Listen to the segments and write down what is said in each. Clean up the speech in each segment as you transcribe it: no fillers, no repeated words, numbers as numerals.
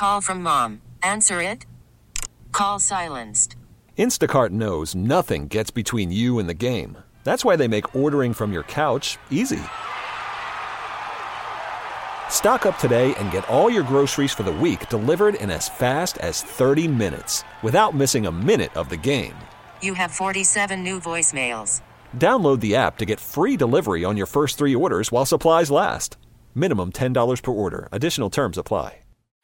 Call from mom. Answer it. Call silenced. Instacart knows nothing gets between you and the game. That's why they make ordering from your couch easy. Stock up today and get all your groceries for the week delivered in as fast as 30 minutes without missing a minute of the game. You have 47 new voicemails. Download the app to get free delivery on your first 3 orders while supplies last. Minimum $10 per order. Additional terms apply.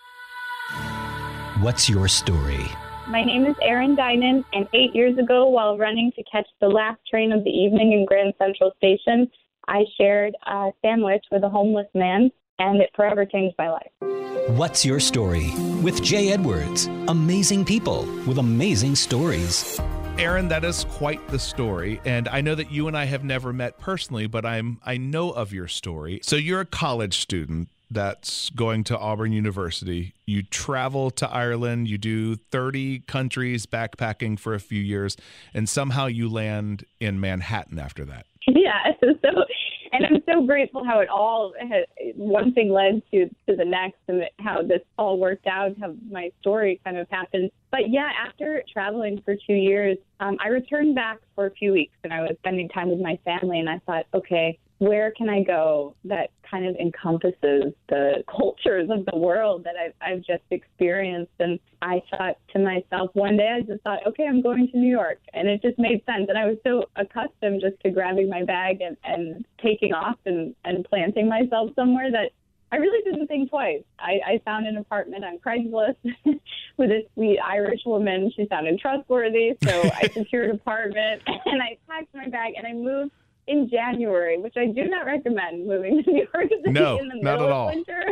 What's your story? My name is Erin Dinan, and 8 years ago, while running to catch the last train of the evening in Grand Central Station, I shared a sandwich with a homeless man, and it forever changed my life. What's your story? With Jay Edwards. Amazing people with amazing stories. Erin, that is quite the story, and I know that you and I have never met personally, but I know of your story. So you're a college student that's going to Auburn University. You travel to Ireland, you do 30 countries backpacking for a few years, and somehow you land in Manhattan after that. Yeah, and I'm so grateful how it all, one thing led to the next, and how this all worked out, how my story kind of happened. But yeah, after traveling for 2 years, I returned back for a few weeks, and I was spending time with my family, and I thought, okay, where can I go that kind of encompasses the cultures of the world that I've just experienced? And I thought to myself, one day I just thought, okay, I'm going to New York. And it just made sense. And I was so accustomed just to grabbing my bag and taking off and planting myself somewhere that I really didn't think twice. I found an apartment on Craigslist with a sweet Irish woman. She sounded trustworthy. So I secured an apartment, and I packed my bag, and I moved in January, which I do not recommend moving to New York City in the middle of winter.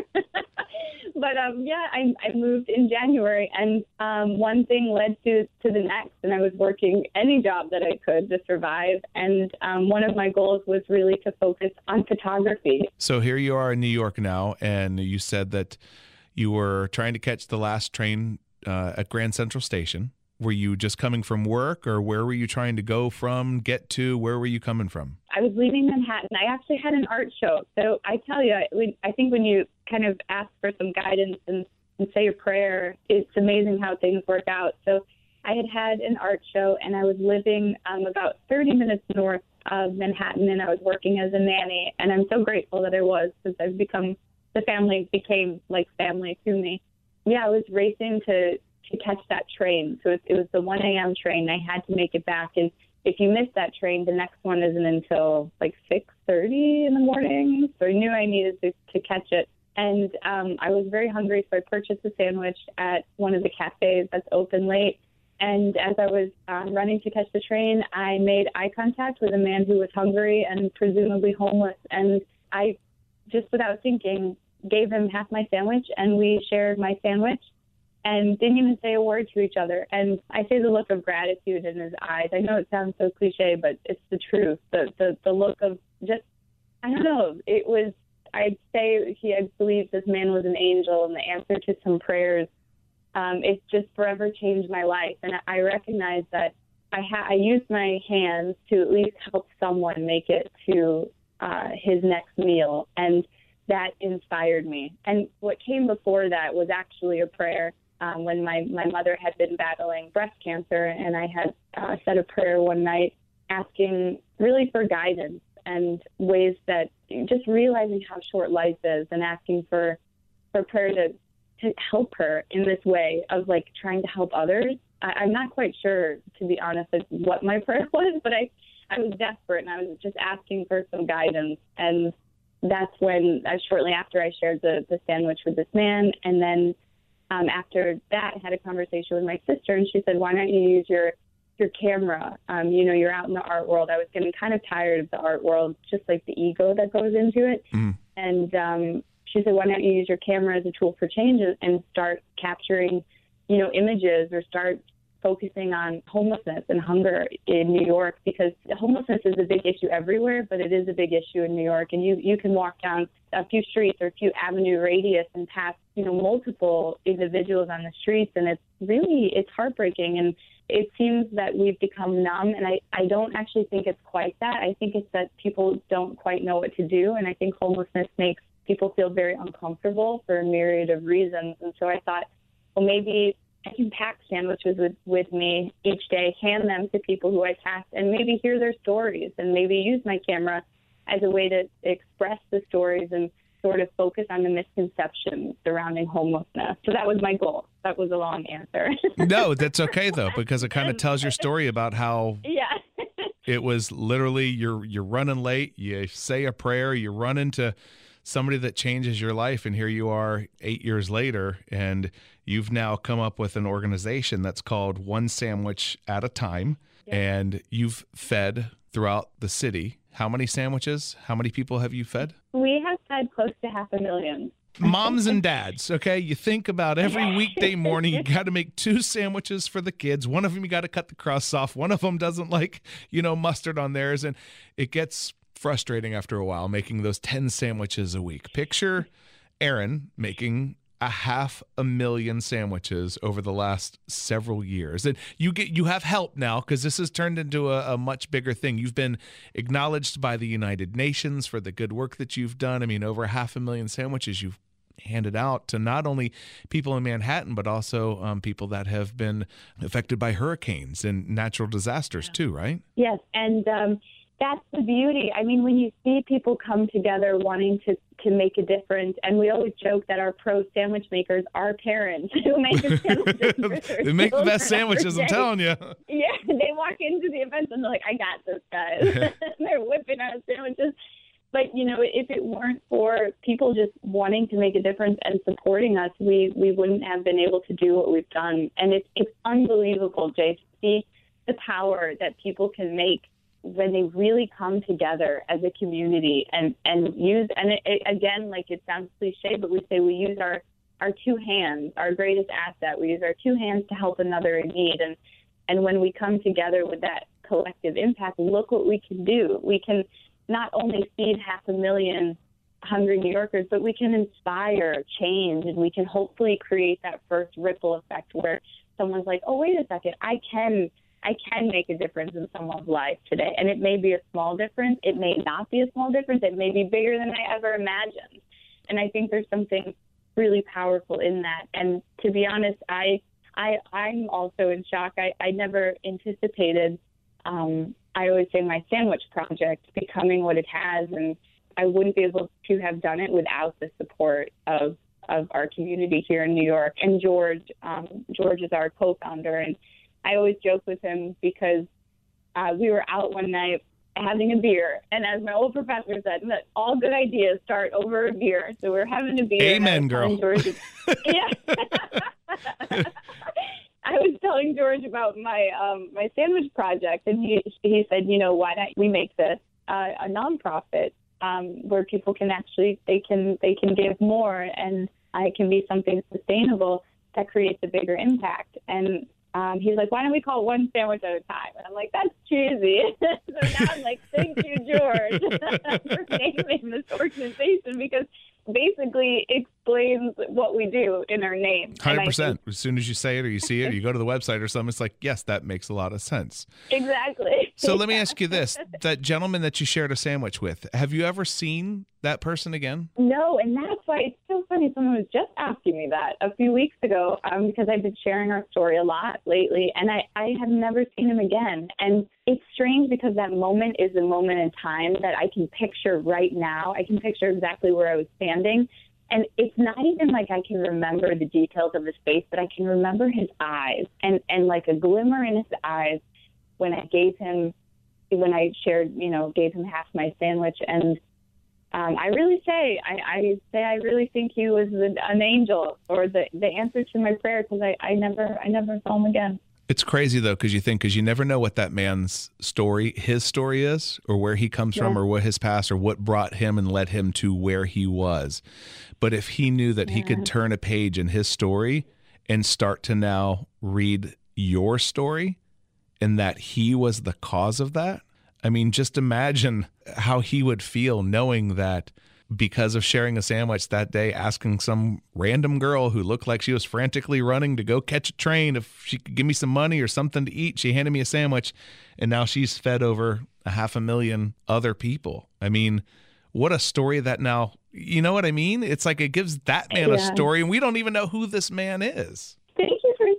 But I moved in January, and one thing led to the next, and I was working any job that I could to survive. And one of my goals was really to focus on photography. So here you are in New York now, and you said that you were trying to catch the last train at Grand Central Station. Were you just coming from work, or where were you trying to go from, get to? Where were you coming from? I was leaving Manhattan. I actually had an art show. So I tell you, I think when you kind of ask for some guidance and say a prayer, it's amazing how things work out. So I had an art show, and I was living about 30 minutes north of Manhattan, and I was working as a nanny. And I'm so grateful that I was, because the family became like family to me. Yeah, I was racing to catch that train. So it was the 1 a.m. train. I had to make it back. And if you miss that train, the next one isn't until like 6:30 in the morning. So I knew I needed to catch it. And I was very hungry, so I purchased a sandwich at one of the cafes that's open late. And as I was running to catch the train, I made eye contact with a man who was hungry and presumably homeless. And I, just without thinking, gave him half my sandwich, and we shared my sandwich and didn't even say a word to each other. And I say the look of gratitude in his eyes. I know it sounds so cliche, but it's the truth. The look of just, I don't know, it was, I'd say I believe this man was an angel, and the answer to some prayers. It's just forever changed my life. And I recognize that I used my hands to at least help someone make it to his next meal. And that inspired me. And what came before that was actually a prayer. When my mother had been battling breast cancer, and I had said a prayer one night asking really for guidance and ways that, just realizing how short life is, and asking for prayer to help her in this way of like trying to help others. I'm not quite sure, to be honest, what my prayer was, but I was desperate, and I was just asking for some guidance. And that's when, shortly after, I shared the sandwich with this man. And then after that, I had a conversation with my sister, and she said, why don't you use your camera? You're out in the art world. I was getting kind of tired of the art world, just like the ego that goes into it. Mm. And she said, why don't you use your camera as a tool for change and start capturing, images, or start focusing on homelessness and hunger in New York, because homelessness is a big issue everywhere, but it is a big issue in New York. And you can walk down a few streets or a few avenue radius and pass, multiple individuals on the streets. And it's heartbreaking. And it seems that we've become numb. And I don't actually think it's quite that. I think it's that people don't quite know what to do. And I think homelessness makes people feel very uncomfortable for a myriad of reasons. And so I thought, well, maybe I can pack sandwiches with me each day, hand them to people who I pass, and maybe hear their stories, and maybe use my camera as a way to express the stories and sort of focus on the misconceptions surrounding homelessness. So that was my goal. That was a long answer. No, that's okay, though, because it kind of tells your story about how it was literally you're running late, you say a prayer, you run into somebody that changes your life, and here you are 8 years later, and you've now come up with an organization that's called One Sandwich at a Time, and you've fed throughout the city. How many sandwiches? How many people have you fed? We have fed close to 500,000. Moms and dads, okay? You think about every weekday morning, you got to make 2 sandwiches for the kids. One of them you got to cut the crust off. One of them doesn't like, mustard on theirs. And it gets frustrating after a while making those 10 sandwiches a week. Picture Aaron making 500,000 sandwiches over the last several years. And you have help now because this has turned into a much bigger thing. You've been acknowledged by the United Nations for the good work that you've done. I mean, over 500,000 sandwiches you've handed out to not only people in Manhattan, but also people that have been affected by hurricanes and natural disasters too, right? Yes, and that's the beauty. I mean, when you see people come together wanting to make a difference, and we always joke that our pro sandwich makers are parents who make the sandwiches. They make the best sandwiches, I'm telling you. Yeah, they walk into the events and they're like, I got this, guys. They're whipping out sandwiches. But, if it weren't for people just wanting to make a difference and supporting us, we wouldn't have been able to do what we've done. And it's unbelievable, Jay, to see the power that people can make when they really come together as a community and use, and again, like it sounds cliche, but we say we use our 2 hands, our greatest asset. We use our 2 hands to help another in need. And when we come together with that collective impact, look what we can do. We can not only feed 500,000 hungry New Yorkers, but we can inspire change, and we can hopefully create that first ripple effect where someone's like, oh, wait a second, I can make a difference in someone's life today. And it may be a small difference. It may not be a small difference. It may be bigger than I ever imagined. And I think there's something really powerful in that. And to be honest, I'm also in shock. I never anticipated, I always say, my sandwich project becoming what it has. And I wouldn't be able to have done it without the support of our community here in New York. And George is our co-founder. And I always joke with him because we were out one night having a beer, and as my old professor said, that all good ideas start over a beer. So we're having a beer. Amen, girl. George, yeah. I was telling George about my my sandwich project, and he said, why don't we make this a nonprofit where people can actually they can give more, and it can be something sustainable that creates a bigger impact. And he's like, why don't we call it One Sandwich at a Time? And I'm like, that's cheesy. So now I'm like, thank you, George, for naming this organization, because basically explains what we do in our name. 100%. As soon as you say it or you see it or you go to the website or something, it's like, yes, that makes a lot of sense. Exactly. So let me ask you this. That gentleman that you shared a sandwich with, have you ever seen that person again? No, and that's why it's so funny. Someone was just asking me that a few weeks ago because I've been sharing our story a lot lately, and I have never seen him again. And it's strange because that moment is a moment in time that I can picture right now. I can picture exactly where I was standing. And it's not even like I can remember the details of his face, but I can remember his eyes and like a glimmer in his eyes when I gave him half my sandwich. And I really think he was an angel, or the answer to my prayer, because I never saw him again. It's crazy, though, because you never know what that man's story, his story is, or where he comes from, or what his past, or what brought him and led him to where he was. But if he knew that he could turn a page in his story and start to now read your story, and that he was the cause of that, I mean, just imagine how he would feel knowing that because of sharing a sandwich that day, asking some random girl who looked like she was frantically running to go catch a train if she could give me some money or something to eat. She handed me a sandwich, and now she's fed over 500,000 other people. I mean, what a story that now, you know what I mean? It's like it gives that man a story, and we don't even know who this man is.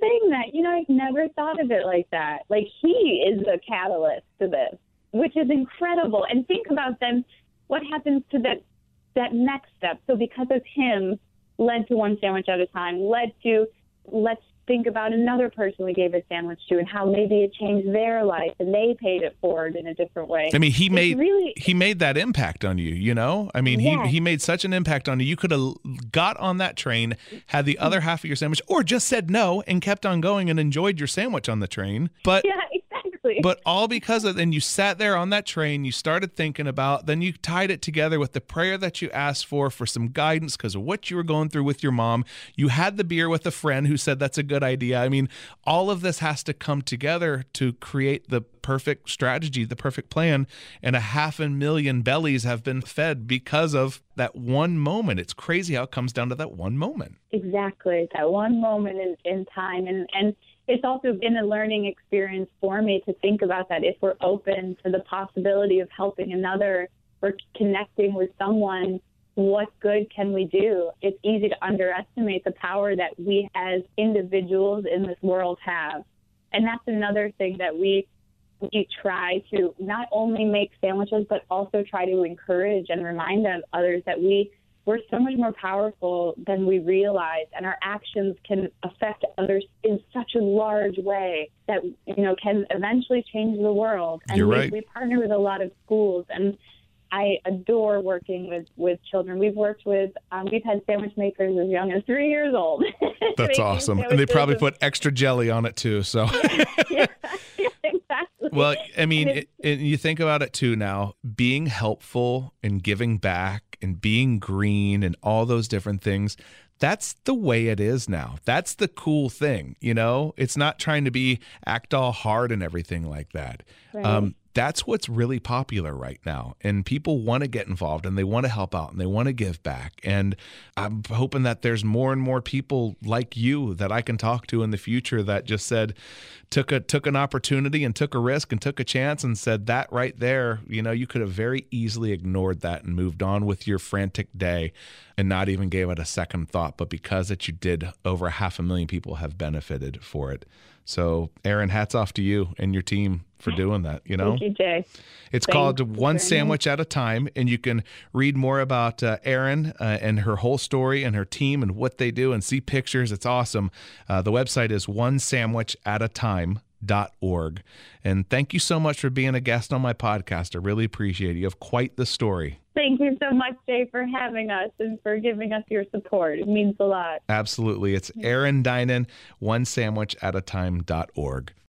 saying that. I've never thought of it like that. Like, he is the catalyst to this, which is incredible. And think about then what happens to that next step. So because of him, led to One Sandwich at a Time, led to let's think about another person we gave a sandwich to and how maybe it changed their life and they paid it forward in a different way. I mean, he made that impact on you, I mean, yes. he made such an impact on you. You could have got on that train, had the other half of your sandwich, or just said no and kept on going and enjoyed your sandwich on the train. But yeah, exactly. But all because of, then you sat there on that train, you started thinking about, then you tied it together with the prayer that you asked for some guidance because of what you were going through with your mom. You had the beer with a friend who said that's a good idea. I mean, all of this has to come together to create the perfect strategy, the perfect plan, and 500,000 bellies have been fed because of that one moment. It's crazy how it comes down to that one moment. Exactly, that one moment in time. And it's also been a learning experience for me to think about that. If we're open to the possibility of helping another or connecting with someone, what good can we do? It's easy to underestimate the power that we as individuals in this world have. And that's another thing that we try to not only make sandwiches, but also try to encourage and remind others that we're so much more powerful than we realize, and our actions can affect others in such a large way that, can eventually change the world. And You're right. We partner with a lot of schools, and I adore working with children. We've worked with, we've had sandwich makers as young as 3 years old. That's awesome. And they probably put extra jelly on it too. So, yeah, exactly. Well, I mean, you think about it too now, being helpful and giving back and being green and all those different things. That's the way it is now. That's the cool thing. It's not trying to act all hard and everything like that. Right. That's what's really popular right now. And people want to get involved and they want to help out and they want to give back. And I'm hoping that there's more and more people like you that I can talk to in the future that just took an opportunity and took a risk and took a chance and said that right there, you could have very easily ignored that and moved on with your frantic day and not even gave it a second thought. But because that you did, over 500,000 people have benefited for it. So, Erin, hats off to you and your team for doing that. Thank you, Jay. It's called One Sandwich at a Time, and you can read more about Erin and her whole story and her team and what they do and see pictures. It's awesome. The website is onesandwichatatime.org. And thank you so much for being a guest on my podcast. I really appreciate it. You have quite the story. Thank you so much, Jay, for having us and for giving us your support. It means a lot. Absolutely. It's Erin Dinan, onesandwichatatime.org.